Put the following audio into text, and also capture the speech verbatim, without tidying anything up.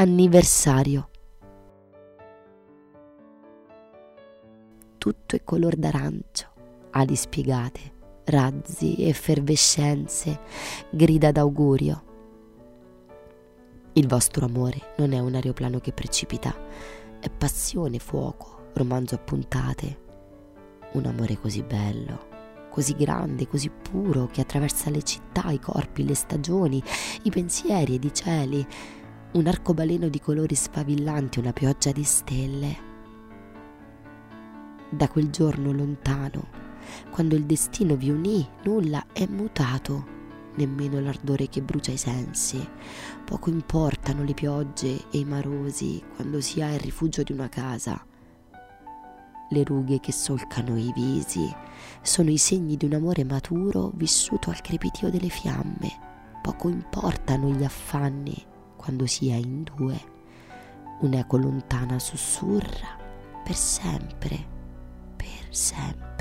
Anniversario. Tutto è color d'arancio, ali spiegate, razzi, effervescenze, grida d'augurio. Il vostro amore non è un aeroplano che precipita, è passione, fuoco, romanzo a puntate. Un amore così bello, così grande, così puro, che attraversa le città, i corpi, le stagioni, i pensieri ed i cieli. Un arcobaleno di colori sfavillanti, una pioggia di stelle. Da quel giorno lontano, quando il destino vi unì, nulla è mutato, nemmeno l'ardore che brucia i sensi. Poco importano le piogge e i marosi quando si ha il rifugio di una casa. Le rughe che solcano i visi sono i segni di un amore maturo vissuto al crepitio delle fiamme. Poco importano gli affanni quando si è in due. Un'eco lontana sussurra per sempre, per sempre.